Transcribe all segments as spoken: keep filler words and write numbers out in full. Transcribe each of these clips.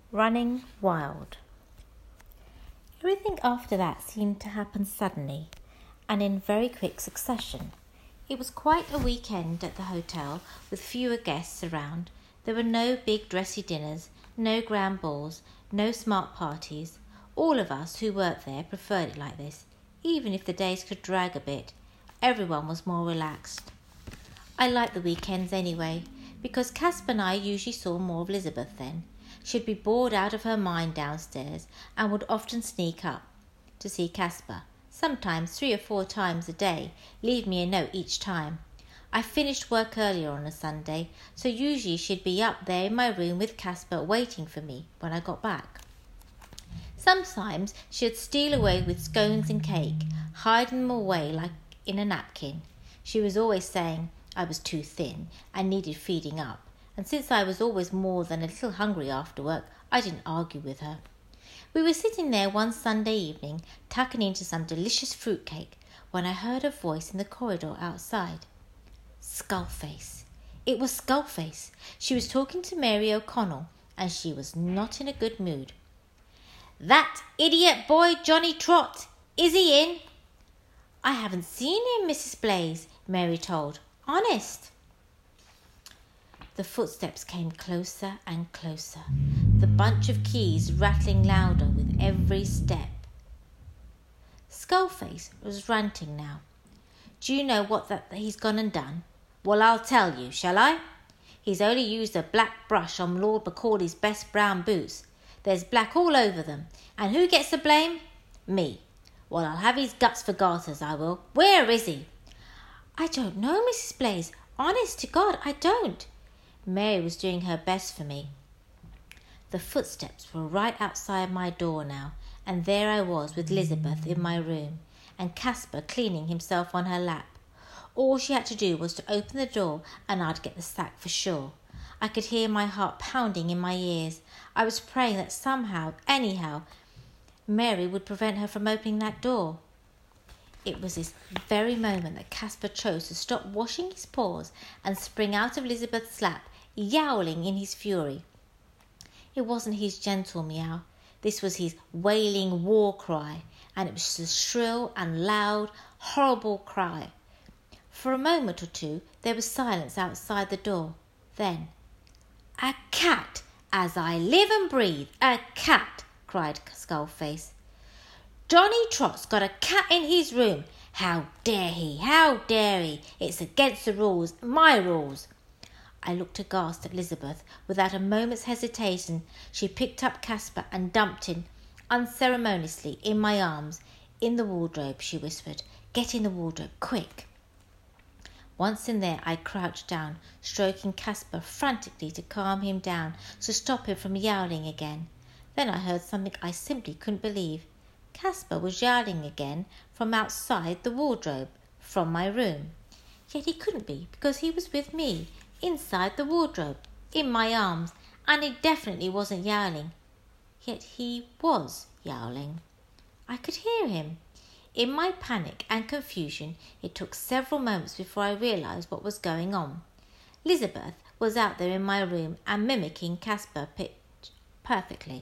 Running wild. Everything after that seemed to happen suddenly and in very quick succession. It was quite a weekend at the hotel with fewer guests around. There were no big dressy dinners, no grand balls, no smart parties. All of us who worked there preferred it like this, even if the days could drag a bit. Everyone was more relaxed. I liked the weekends anyway, because Caspar and I usually saw more of Elizabeth then. She'd be bored out of her mind downstairs and would often sneak up to see Caspar, sometimes three or four times a day, leave me a note each time. I finished work earlier on a Sunday, so usually she'd be up there in my room with Caspar waiting for me when I got back. Sometimes she'd steal away with scones and cake, hiding them away like in a napkin. She was always saying I was too thin and needed feeding up, and since I was always more than a little hungry after work, I didn't argue with her. We were sitting there one Sunday evening, tucking into some delicious fruitcake, when I heard a voice in the corridor outside. Skullface. It was Skullface. She was talking to Mary O'Connell, and she was not in a good mood. "That idiot boy Johnny Trot, is he in?" "I haven't seen him, Missus Blaze," Mary told. "Honest." The footsteps came closer and closer, the bunch of keys rattling louder with every step. Skullface was ranting now. "Do you know what that he's gone and done? Well, I'll tell you, shall I? He's only used a black brush on Lord Macaulay's best brown boots. There's black all over them, and who gets the blame? Me. Well, I'll have his guts for garters, I will. Where is he?" "I don't know, Missus Blaze. Honest to God, I don't." Mary was doing her best for me. The footsteps were right outside my door now, and there I was with Elizabeth in my room, and Caspar cleaning himself on her lap. All she had to do was to open the door, and I'd get the sack for sure. I could hear my heart pounding in my ears. I was praying that somehow, anyhow, Mary would prevent her from opening that door. It was this very moment that Caspar chose to stop washing his paws and spring out of Elizabeth's lap, yowling in his fury. It wasn't his gentle meow. This was his wailing war cry, and it was a shrill and loud, horrible cry. For a moment or two there was silence outside the door. Then, "A cat, as I live and breathe, a cat!" cried Skullface. "Johnny Trot's got a cat in his room. How dare he? How dare he? It's against the rules, my rules." I looked aghast at Elizabeth. Without a moment's hesitation, she picked up Caspar and dumped him unceremoniously in my arms. "In the wardrobe," she whispered. "Get in the wardrobe, quick." Once in there, I crouched down, stroking Caspar frantically to calm him down, to stop him from yowling again. Then I heard something I simply couldn't believe. Caspar was yowling again from outside the wardrobe, from my room. Yet he couldn't be, because he was with me, inside the wardrobe, in my arms, and he definitely wasn't yowling. Yet he was yowling. I could hear him. In my panic and confusion, it took several moments before I realised what was going on. Elizabeth was out there in my room and mimicking Caspar pitch perfectly.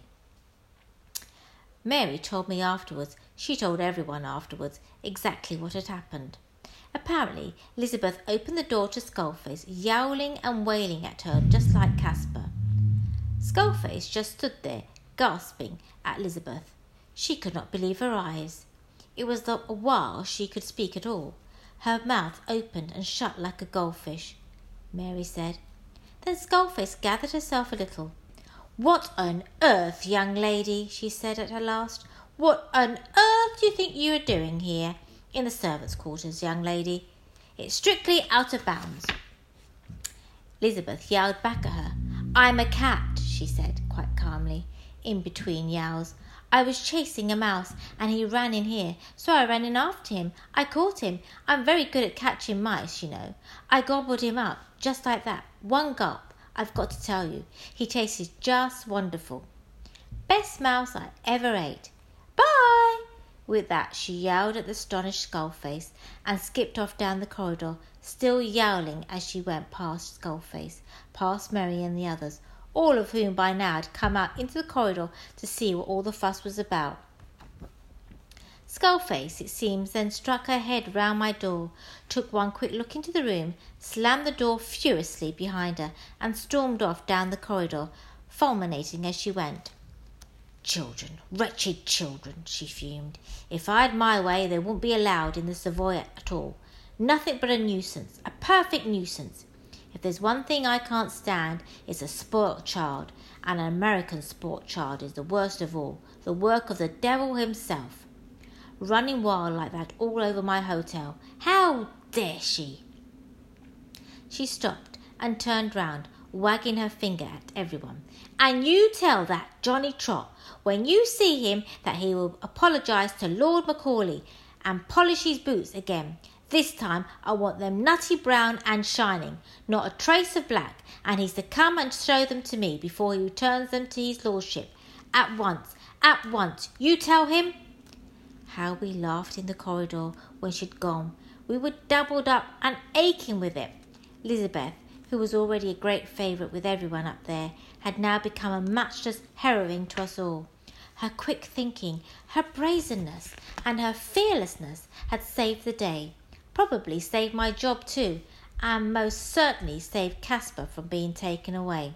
Mary told me afterwards, she told everyone afterwards, exactly what had happened. Apparently, Elizabeth opened the door to Skullface, yowling and wailing at her just like Caspar. Skullface just stood there, gasping at Elizabeth. She could not believe her eyes. It was a while she could speak at all. Her mouth opened and shut like a goldfish. Mary said. Then Skullface gathered herself a little. "What on earth, young lady," she said at her last, "what on earth do you think you are doing here? In the servants' quarters, young lady. It's strictly out of bounds." Elizabeth yowled back at her. "I'm a cat," she said, quite calmly, in between yowls. "I was chasing a mouse, and he ran in here, so I ran in after him. I caught him. I'm very good at catching mice, you know. I gobbled him up, just like that, one gulp. I've got to tell you, he tasted just wonderful. Best mouse I ever ate. Bye!" With that, she yowled at the astonished Skullface and skipped off down the corridor, still yowling as she went past Skullface, past Mary and the others, all of whom by now had come out into the corridor to see what all the fuss was about. Skullface, it seems, then struck her head round my door, took one quick look into the room, slammed the door furiously behind her, and stormed off down the corridor, fulminating as she went. Children, wretched children, she fumed. If I had my way, they wouldn't be allowed in the Savoy at all. Nothing but a nuisance, a perfect nuisance. If there's one thing I can't stand, it's a spoilt child, and an American spoilt child is the worst of all, the work of the devil himself. Running wild like that all over my hotel. How dare she? She stopped and turned round, wagging her finger at everyone. And you tell that Johnny Trott, when you see him, that he will apologise to Lord Macaulay and polish his boots again. This time I want them nutty brown and shining, not a trace of black, and he's to come and show them to me before he returns them to his lordship. At once, at once, you tell him. How we laughed in the corridor when she'd gone. We were doubled up and aching with it. Elizabeth, who was already a great favourite with everyone up there, had now become a matchless heroine to us all. Her quick thinking, her brazenness, and her fearlessness had saved the day, probably saved my job too, and most certainly saved Caspar from being taken away.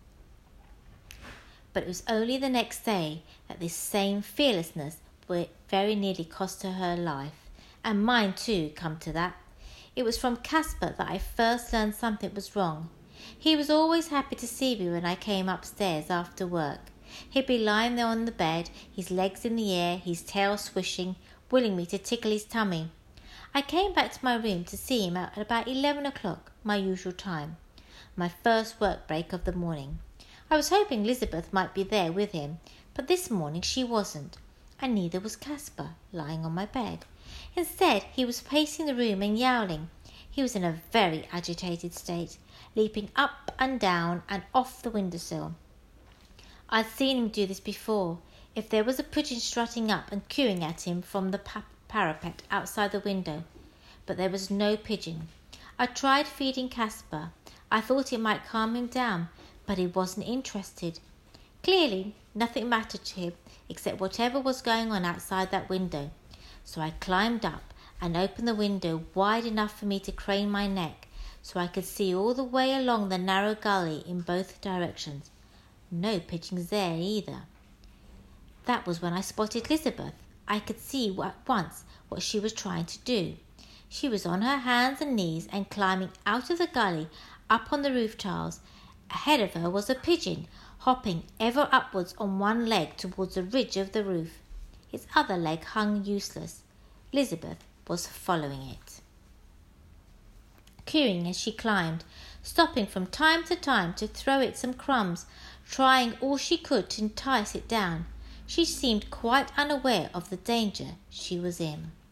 But it was only the next day that this same fearlessness very nearly cost her her life, and mine too, come to that. It was from Caspar that I first learned something was wrong. He was always happy to see me when I came upstairs after work. He'd be lying there on the bed, his legs in the air, his tail swishing, willing me to tickle his tummy. I came back to my room to see him at about eleven o'clock, my usual time, my first work break of the morning. I was hoping Elizabeth might be there with him, but this morning she wasn't, and neither was Caspar, lying on my bed. Instead, he was pacing the room and yowling. He was in a very agitated state, leaping up and down and off the windowsill. I'd seen him do this before, if there was a pigeon strutting up and cooing at him from the pa- parapet outside the window. But there was no pigeon. I tried feeding Caspar. I thought it might calm him down, but he wasn't interested. Clearly, nothing mattered to him except whatever was going on outside that window. So I climbed up and opened the window wide enough for me to crane my neck so I could see all the way along the narrow gully in both directions. No pigeons there either. That was when I spotted Elizabeth. I could see at once what she was trying to do. She was on her hands and knees and climbing out of the gully up on the roof tiles. Ahead of her was a pigeon, hopping ever upwards on one leg towards the ridge of the roof. Its other leg hung useless. Elizabeth was following it, cooing as she climbed, stopping from time to time to throw it some crumbs, trying all she could to entice it down. She seemed quite unaware of the danger she was in.